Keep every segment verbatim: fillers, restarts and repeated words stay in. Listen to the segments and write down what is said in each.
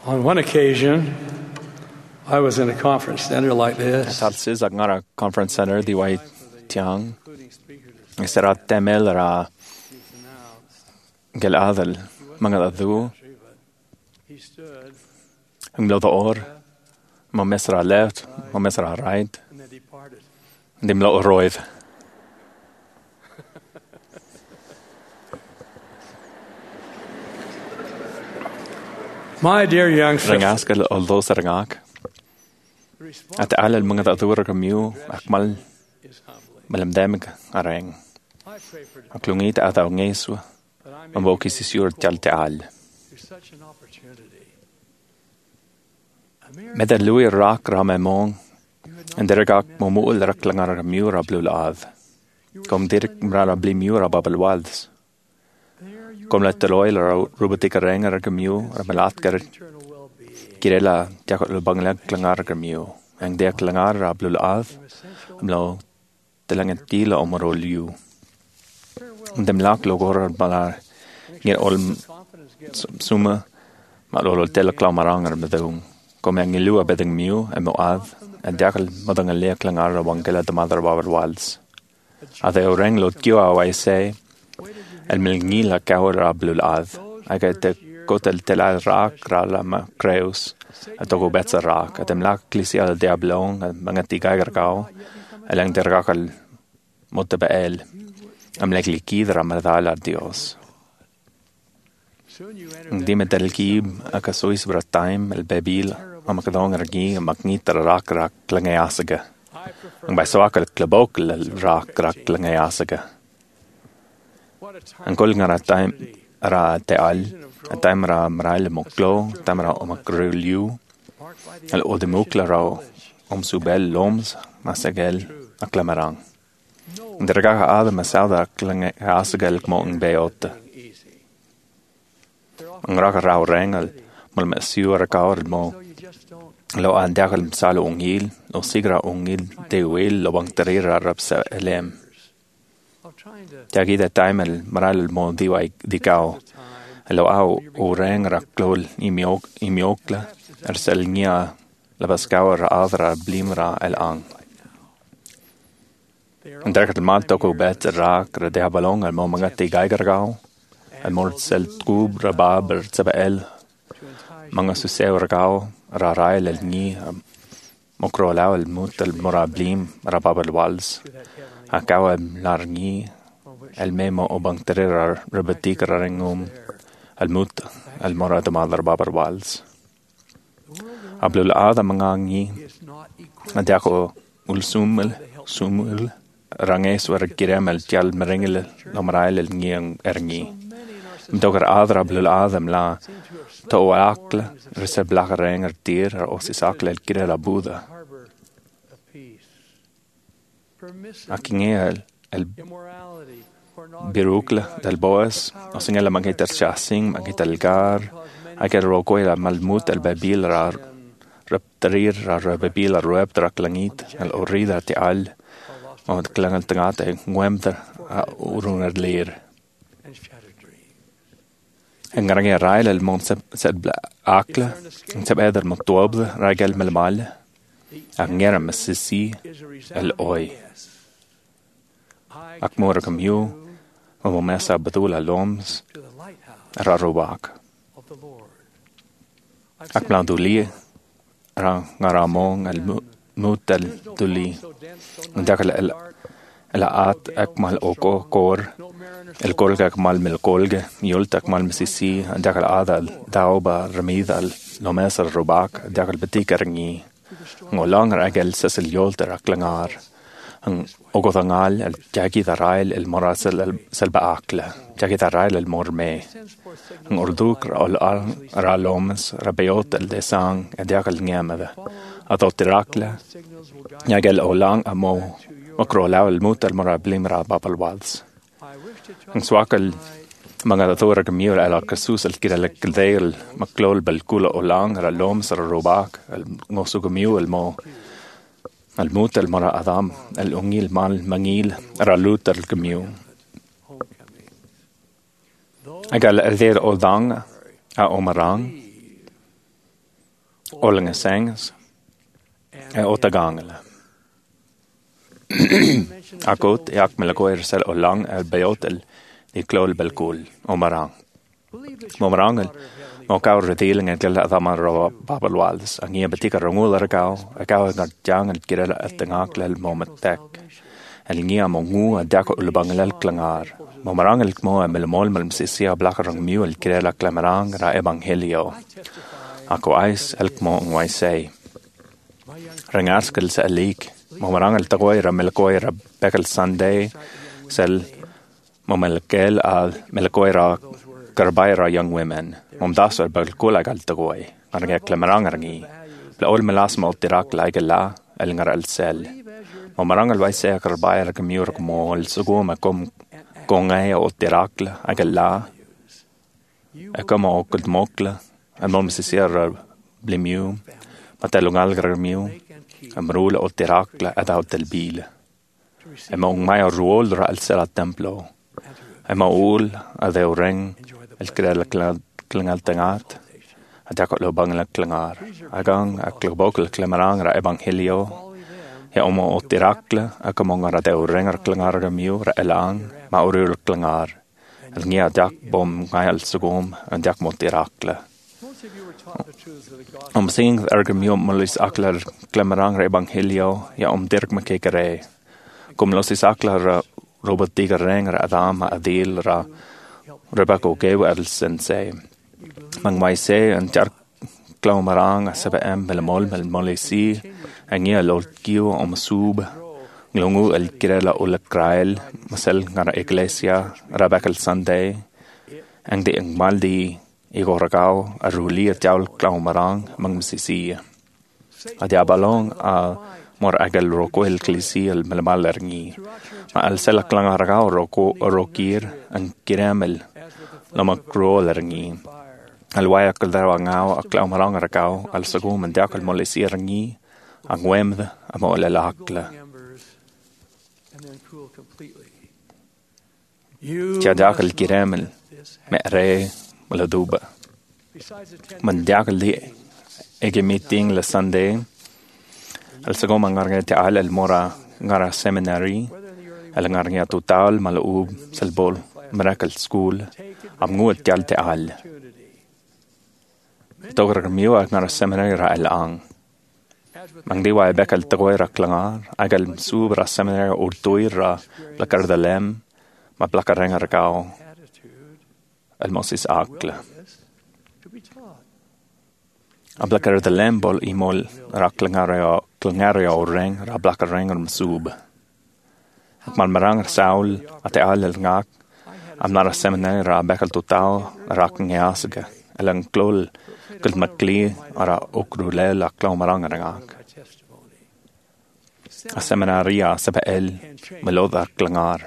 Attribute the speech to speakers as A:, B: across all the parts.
A: On one occasion, I was in a conference center like this.
B: Talsis ag ngara conference center di wai tiang. Isera temel ra gel adel mga adu. Ang lo or ma mesra left, ma mesra right. Dim lo roiv.
A: My dear young friend,
B: Rangaskel although sarangak. At alal mga tatura kamiu akmal malamdamig areng. Aklungit at ang ngesu mamboki si sur tal taal. Medan lui rak ramemong and dergak momul rak langar kamiu rablul av. Kom dirk mrala bli miu rababalwads. Kom la teloil ra rubatika renga ra kamiu ramelat kar kirela jakot lubang lag langar kamiu. Ang dek langar rablul av amlo telangan tila omaro liu. Dem lak logor bala ngir ol suma malolo tel klamarang ar medung. Kom ang ilu abedeng miu emo av and jakal madang lek langar ra wangela de mother babar walds. Ade oreng lot kio awai say el milngila kaur rablul av. Aga te kotel telal rak rala creus. Atogo betsa rak. Atem lak klisi al diablong mga tigaigar kao. Alang dergakal motte beel. Am lek likidra madala Dios. Di me del kib akasois brataim el bebil am kadong ragi magnitra rak rak langayasaga. Ang baiswakal klabok el rak rak langayasaga. Ang kol nga rataim ra teal ataim ra mral moklo tam ra omakrulyu al odemukla ra om subel loms masagel aklamarang. Derga ada masada klange asagel kmong beota. Ang raka ra rengal mal masiu ra kaur mo lo andakal salo ungil o sigra ungil dewel lo bang terira rapsa elem. Jagi da taimel maral mo diwai dikao. Lo au o reng raklol imiok imiokla ersel nia labaskawa ra adra blimra el ang. En dergat el mal toko bet rak ra de balong al mo mga tigaigar gao. El mort sel tub rababer tsabael. Mga susew ragao ra rael el ni mokro lao el mut el mora blim rababer wals. Akaw el larngi el memo o bang terera rabatik rarengum el mut el mora de madar babar wals. Ablul ada mga ngi adako ulsumel sumul ranges war kirem el tial merengel lamrael el ngiang erngi. Mdogar adra blul adam la to akla rese blach renger tier o sis akla el kirela buda. Akingel el birukla del boas o singela mangita chasing mangita el gar aker roko el malmut el babil ra reptrir ra babil ra rep traklangit el orida ti al o klangal tangate ngwemter urun er leer. En garange rail el mont sed akla seb eder motobde ragel melmal angera messi el oi akmora kamiu o mesa batula loms rarobak akplanduli ra ngaramong el mutel tuli ndakal el el at akmal oko kor el kolga akmal mel kolga yult akmal mesisi ndakal adal dauba ramidal lomesa robak ndakal betikarngi ngolang ragel sesel yolt raklangar ang ogotangal el jagi darail el morasel el selba akla jagi darail el morme ang orduk al ra lomes rabiot el desang ndakal ngamada adotirakla yagel olang amo makrola el mut el morablim ra babal ang swakal mga datora kamiur ala kasus el kira el kildeil maklol bel kula olang ra lom sa robak el ngosu kamiu el mo el mut el mara adam el ungil mal mangil ra lut el kamiu agal el der odang a omarang Ollinge sengs, e otagangele. Akut, jak me la goer sel o lang el beotel, di klol belkul, o marang. Mo marangel, mo gau redeling en gila adama ro babalwalds, ang ia betika rongul ar gau, a gau ngar jang el girela at tengakle el moment tek. El ngia mo ngu a dako ulubangel el klangar. Mo marangel kmo e melemol melm sisia blaka rong miu el girela klamarang ra evangelio. Ako ais el kmo ngwai sei. Rengarskel sa alik, mo marangel tagoy ra melagoy ra bekel Sunday, sel mo melagel al melagoy ra garbay ra young women. Mom das er bagel kula gal tagoy. Arang ek klamarang arangi. La ol melas mo tirak laige la el ngar el sel. Mo marangel wai sei garbay ra kamiur mo el sugo ma kom kongay o tirak la agel la. Ekom o kult mokla. En mom sisir blimiu. Matalungal gramiu. Amrul o tirakla at out del bil. Ema un mai ruol ra el sel templo. Ema ul a de ring el krel klingal tengat. Adakot lo bangla klingar. Agang a klobokl klemarang ra evangelio. Ya omo o tirakla akamong ra de ring ra klingar gramiu ra elang ma urul klingar. El ngia dak bom ngai el sugom and dak mo tirakla. Om sing ergamiu molis aklar klamarang ra evangelio ya om dirk me kekere. Kom losis aklar robot diga reng ra adam adil ra rebako geu el sensei. Mang mai se en jar klamarang sebe em belemol mel molisi angia lol kiu om sub nglongu el kirela ul krael masel ngara iglesia rabakel Sunday ang de ang maldi igoragao a ruli at jaul klaumarang mang masisi. A diabalong a mor agel roko el klisi el melamal erngi. Ma al sela klangaragao roko rokir ang kiremel lama kro erngi. Al waya kaldarwa ngao a klaumarang ragao al sagum and diakal molesi erngi ang wemd a mo lalakla. Tia diakal kiremel me re wala duba. Man diakal di ege meeting la Sunday. Al sagom ang ngarnga ti al el mora ngara seminary. Al ngarnga total malaub salbol miracle school. Am nguat ti al ti al. Togar miu al ngara seminary ra el ang. Mang diwa e bekal tagoy ra klangar. Agal sub ra seminary urtuir ra blakar dalem. Ma blakar renga ra kao. El mosis akla. Ablakar de lembol imol ra klangario klangario reng ra blakar reng om sub. Man marang saul ate al el ngak am nara seminary ra bekal total ra kngiasga elang klol kult makli ara okrule la klamarang ngak. A seminaria sebe el melodar klangar.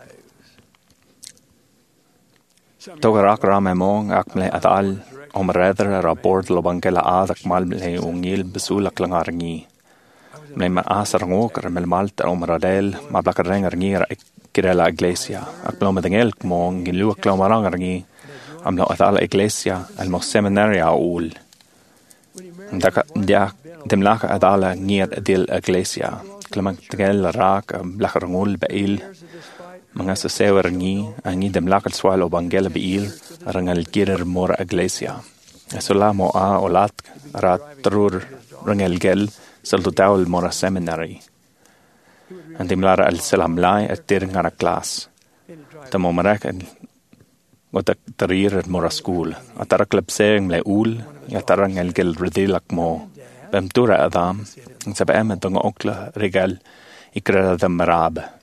B: Togar ak ra memong ak mle at al om redder ra bord lo bangela adak mal mle ungil besula klangarngi. Mle ma asar ngok mel malta om radel ma blakar rengarngi ra kirela iglesia. Ak lo medengel kmo ngilu klamarangarngi am lo at al iglesia al mo seminaria ul. Ndaka dia dem laka at ala ngiat dil iglesia. Klamang tegel rak blakar ngul bail. Mga sa sewer ngi, ang idem lakal swal o banggela biil, rangal kirer mora iglesia. Esola mo a olat, rat trur rangal gel, salto taul mora seminary. Andim lara al selam lai at tir ngara klas. Tamo marak al gotak tarir mora school. Atarak labseng le ul, yatarangal gel redilak mo. Bemtura adam, ang sabi emet ang okla regal, ikrela dam marab.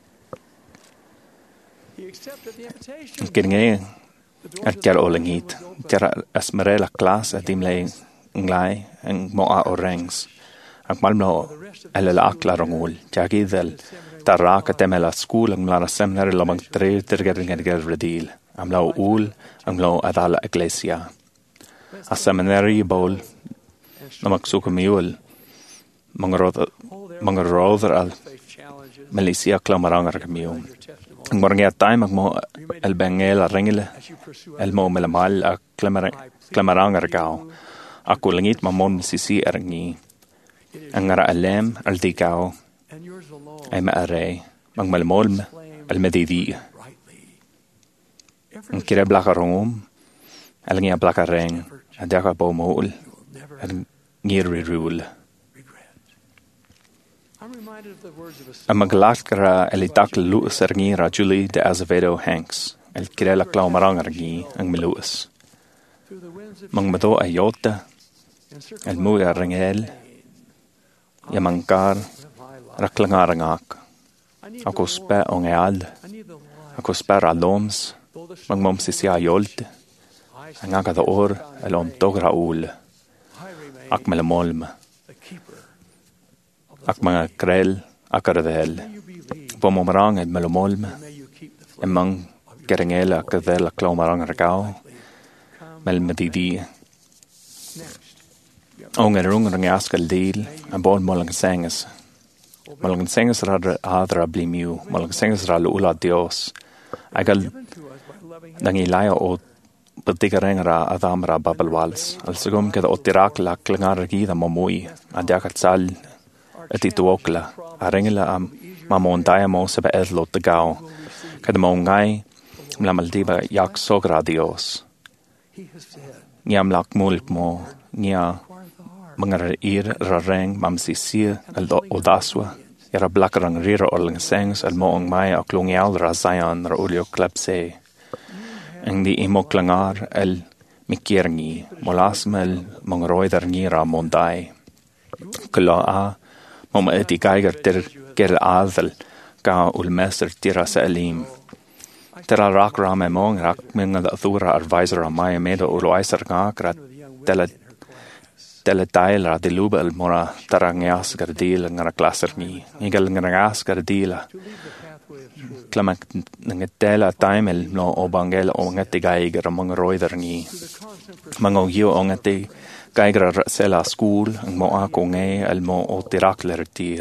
B: Kenge at jar olengit jar asmerela class at imle nglai ang moa orangs ang malmo elala akla rongul jagi del taraka temela school ang lara seminary lamang tre tergering ger redil am law ul ang law adala iglesia a seminary bol namaksuko miul mangrod mangrod al Malaysia klamarang argamium. Ang marang time mo el bengel a ringile el mo melamal a klamarang argao Aku langit mamon sisi erangi. Angara alem al digao. Ay maare. Mang malmolm al medidi. Ang kira blakarongum. Al ngia blakareng. Adaka bomol. Al ngiri rule. Ang maglaskara el itak luus erangi ra Julie de Azevedo Hanks. El kira la klaumarang erangi ang meluus. Mang mado ayota. El mui arangel. Yamangkar. Raklangarangak. Ako spe ong eal. Ako spe raloms. Mang mom sisi ayolt. Ang agad or el om tog raul. Ak melamolm. Ak mga krel. Akaradel. Pomomarang el melamolm. Emang kerengel akadel aklaumarang ragao. Mel medidi. Ong er ung rang askal deal. Ang bon molang sengas. Molang sengas ra adra blimiu. Molang sengas ra lula Dios. Agal nangilaya o patikareng ra adam ra babalwals. Al segum kada otirak la klangar gida mamui. Adiakat sal atituokla. Arengela am mamontaya mo sa baedlo tagaw. Kada maungay mlamaldiba yak sogra Dios. Niyam lak mulk mo. Niya mga ir rareng mamsisir al odaswa. Yara blakarang rira orlang sengs al moong maya aklungyal ra zayan ra ulio klepse. Ang di imo klangar al mikirngi. Molasmel mga roidar ngi ra monday. Kula a mama eti geiger ter ger adel ka ulmester tira sa elim. Tera rak rame mong rak mga da thura advisor a maya medo ulo aiser nga krat tele tele tail ra de lubel mora tarangas gardil ngara klaser ni igal ngas gardila klamak ngetela taimel no obangel o ngati geiger mong roider ni mango yo ngati geiger sela school ang mo ako nge al mo o tirakler tir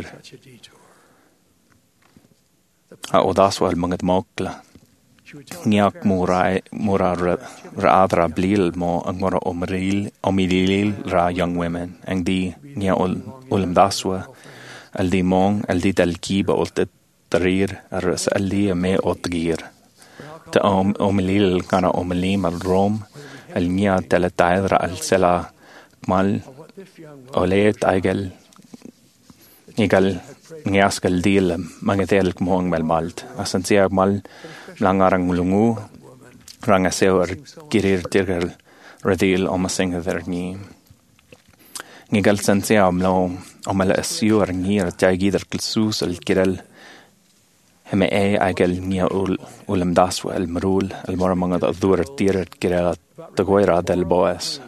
B: a odaswa al mga mokla ngiak mura mura ra adra blil mo ang mura omril omilil ra young women ang di ngia ul ulam daswa al di mong al di dal kiba ul tarir ar sa al di me otgir ta om omilil kana omilim al rom al ngia telataid ra al sela mal olet aigel igal ngiaskal dil mangetel mong mal malt asan siya mal langarang mulungu ranga seor kirir tirgal radil o masinga der ni ngigal sansia amlo o mala asior ngir tagidar kilsus al kiral heme e agal nia ul ulam daswa al marul al mora manga da dur tir kiral tagoira del boas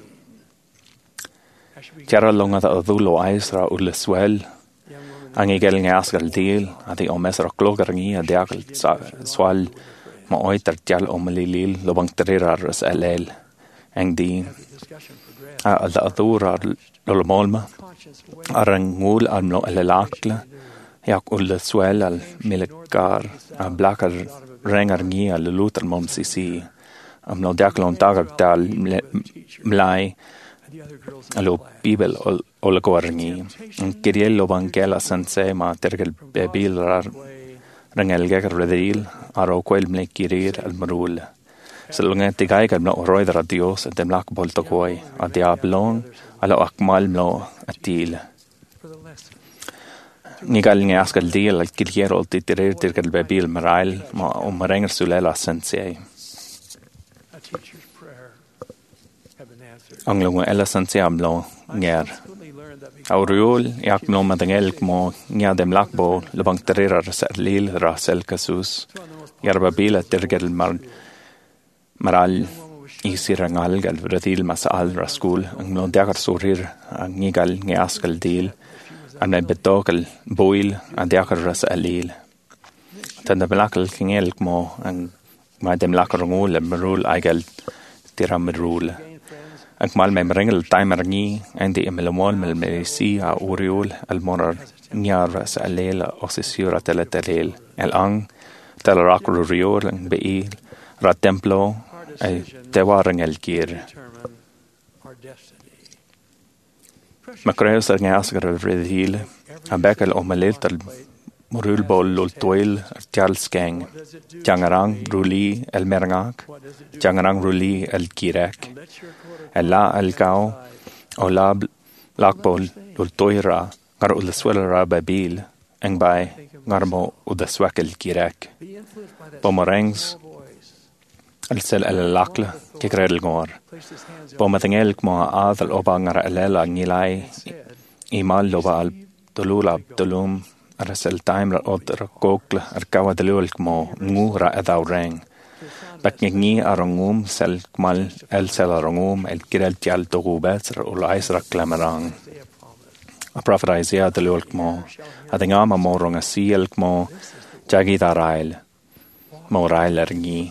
B: Tiara longa da dhulo aisra ul swel angigal ngasgal dil ati o mesra klogar ngi adiakal swal ma oiter tial o malilil lobang trirar as alel ang di a da adura lo molma arangul amlo alalakla yak ul swel al milkar a blackar rengar ngi al lutar mom sisi amlo diaklon tagar tal mlai alo bibel ol gorngi ang kiriel lobang kela sanse ma tergel bebil rar rangel gagar redil aro quel mle kirir al marul salunga tigay kal no roidra Dios dem lak bolto koy a diablon ala akmal mlo atil nigal ngi askal deal al kiriero titirer tergel bebil maral ma o marenger sulela sanse ang lungo ela sanse amlo nger Auriol, jak mlo madangel mo nya dem lakbo lebang terera lil rasel kasus. Yarba bila tergel mar maral isirangal gal radil masal raskul ang mlo dagar surir ang ngigal ngiaskal deal an betokal boil an dagar rasalil. Tanda belakal kingel mo ang madem lakarungul marul aigal tiramrul. Ang mal may maringel timer ngi andi emelamol mel merisi a uriol al morar nyar sa alela osisura teletelel el ang telerak ruriol ang beil ra templo ay tewarang el kir Macreus ar ngasgar al frid hile, a bekel o malilt al morulbol lul toil ar tial skeng, jangarang ruli el merangak, jangarang ruli el kirek, el la el gao, o la lakbol lul toira, ngar ul swelera babil, eng bai, ngar mo ud swak el kirek. Pomorengs, el sel el lakla, kikred el ngor. Pomatengel kmo aadal oba ngar elela ngilai, imal loba al dolula dolum, ar sel taimra odra kokla ar kawa delul kmo ngura edaw reng. Bak ngi arangum sel kmal el sel arangum el kirel tial togu betra ul aisra klamarang. A prophet Isaiah delul kmo, adingama morong a siel kmo, jagi da rail, mo rail er ngi.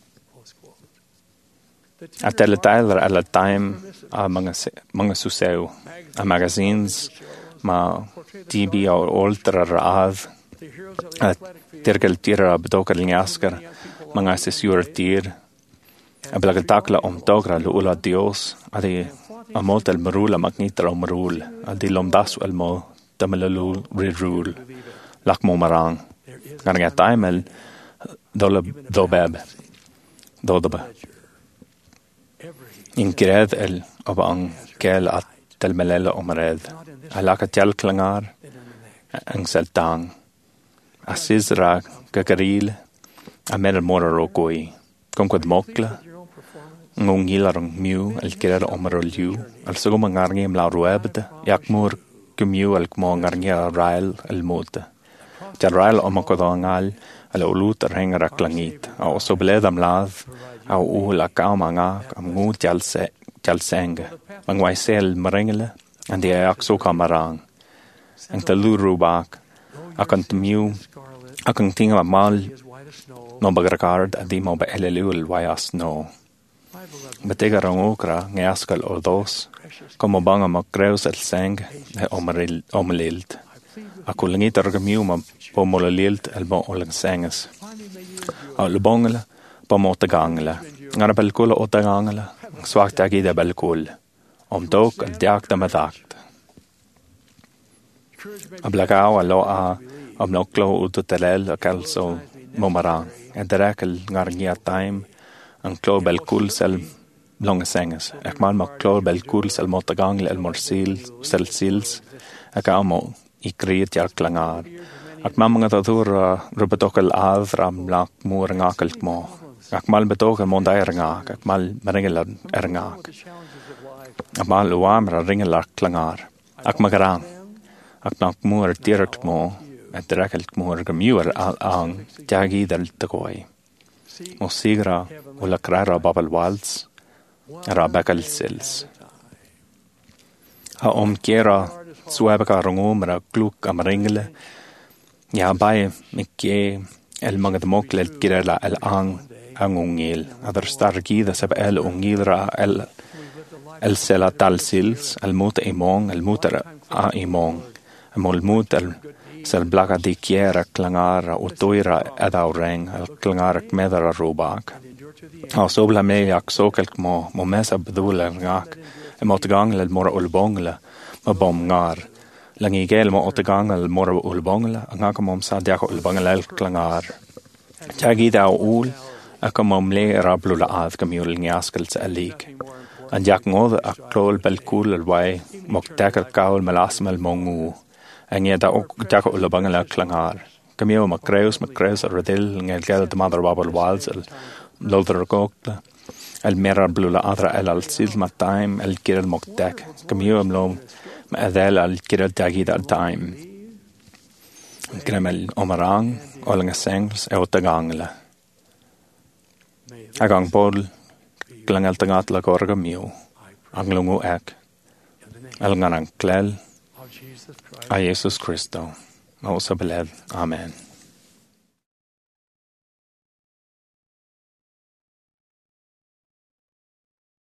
B: A teletailer ala time a mga, mga susew, a magazines, ma T V o ultra raad, a tirgal tira bedokal ngaskar, mga sisur tir, a blagaltakla om togra luula Dios, a di amot el marula magnitra o marul, a di lomdasu el mo tamalalu rirul, lak mo marang, garanga taimel dola dobeb, dodaba. In gred el oba ang kel at del melela omred, a laka tial klangar, ang seltang, a sizra gagaril, a mer mora rogoi, komkwad mokla, ngong gilarong miu el gred omrol yu, al sugum ang arngi am la ruebda, yak mur gumiu el kmo ang arngi a rail el moda. Jal rail omakodo angal, al ulut ar hengar a klangit, a oso bled am laad, a u la kaum angak am ngu jalse jalsenga ang waisel marengele and the akso kamarang ang taluru bak akant miu akang tinga mal no bagrakard adi mo ba elelul wayas no betega rangokra ngaskal ordos como banga makreus el seng e omaril omelilt akulangit argamiu ma pomolalilt el mo olang sengas a lubongela pomota gangla ngara belkul o tagangla swak tagi de belkul om dok al diak da madakt ablagao alo a om noklo ututelel kalso momarang enderekel ngarngia time an klo belkul sel longa sengas ekmal ma klo belkul sel mota gangla el morsil sel sils akamo ikriet jak klangar ak mamanga tatur rubetokal adram lak mur ngakal mo ak mal betoog en monda erngak, ak mal meringel erngak. Ak mal uamra ringel klangar. Ak magarang. Ak nak moer direct mo, et direkelt moer gemuer ang jagi del tegoi. Mo sigra ula krara babel walds, ra bekal sils. Ha om kera suebeka rongomra gluk am ringele, ja bai mikke el magad mokle el kirela el ang, ang ungil. Adar stargida sab el ungilra el el sela tal sils, el muta imong, el muta a imong. Mol mut el sel blaga di kiera klangara o toira edaw reng, el klangara kmedara robak. Ha sobla me jak sokelk mo, mo mesa bedule ngak, e mot gangel el mora ulbongle, ma bom ngar. Langi gel mo otgangel mora ulbongle, ngak mom sa diako ulbongle el klangar. Tagi daw ul, akam om le rablula ad kamiul ngaskel sa alik. An jak ngod ak klol belkul el wai, mok dekker kaul melasmel mongu. En je daar ook tak op de bangela klangar. Kamio makreus makreus redil ngel gel de mother babel walls el lolder kokla. El mera blula adra el al sil ma time el kirel mok dek. Kamio mlom ma adel al kirel dagid al time. Kremel omarang olinga sengls e otagangla. Agang bol klangel tangat la gorga mio. Anglungu ek. El nganang klel. A Jesus Christo, mausa beled. Amen.